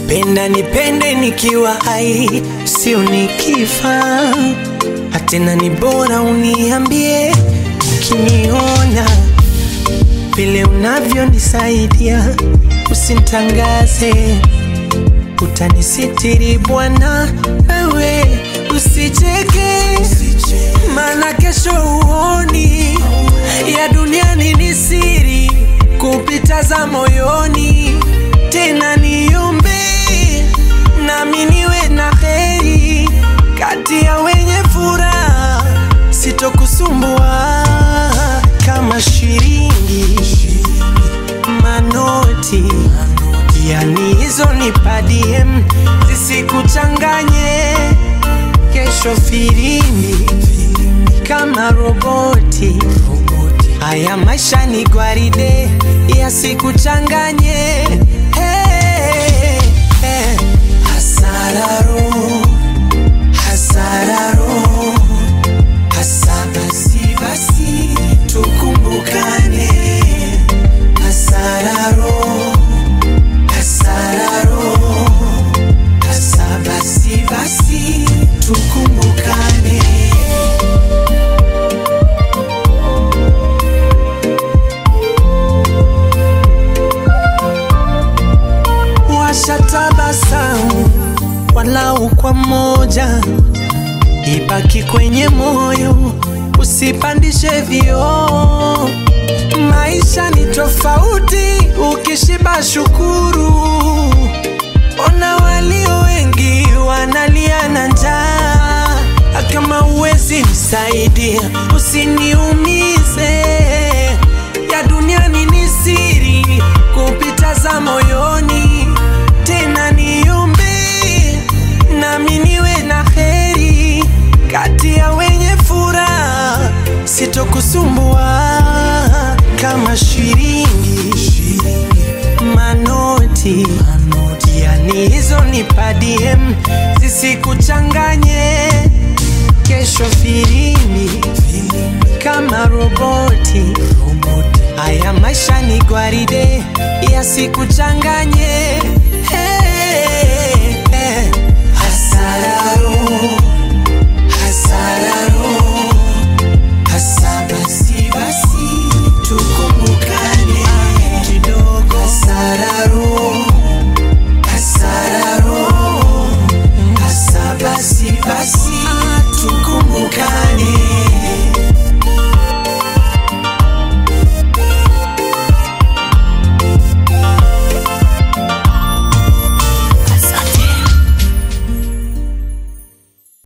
Penda nipende nikiwa hai, sio nikifa. Hatena ni bora uniambie ukiniona vile unavyonisaidia, usinitangaze, utanisitiri Bwana, wewe usicheke, maana kesho uoni ya duniani ni siri kupita za moyoni. Tena niombe nami niwe na heri kati ya wenye furaha, sitokusumbua kama shilingi, manoti, yani hizo nipa DM zisikuchanganye. Kesho filimbi kama roboti, haya maisha ni gwaride yasikuchanganye. Hasararo, hasararo, hasabasi basi tukumbukane. Hasararo, hasararo, hasabasi basi tukumbukane. Washatabasamu walau kwa moja, ibaki kwenye moyo, usipandishe vioo. Maisha ni tofauti, ukishiba shukuru. Ona walio wengi wanalia na njaa, kama uwezi msaidia usiniumize. Ya duniani ni siri kupita za moyoni. Tena niombe nami niwe na heri kati ya wenye furaha, sitokusumbua kama shilingi, manoti, yani hizo nipa DM zisikuchanganye. Kesho filimbi kama roboti, haya maisha ni gwaride yasikuchanganye.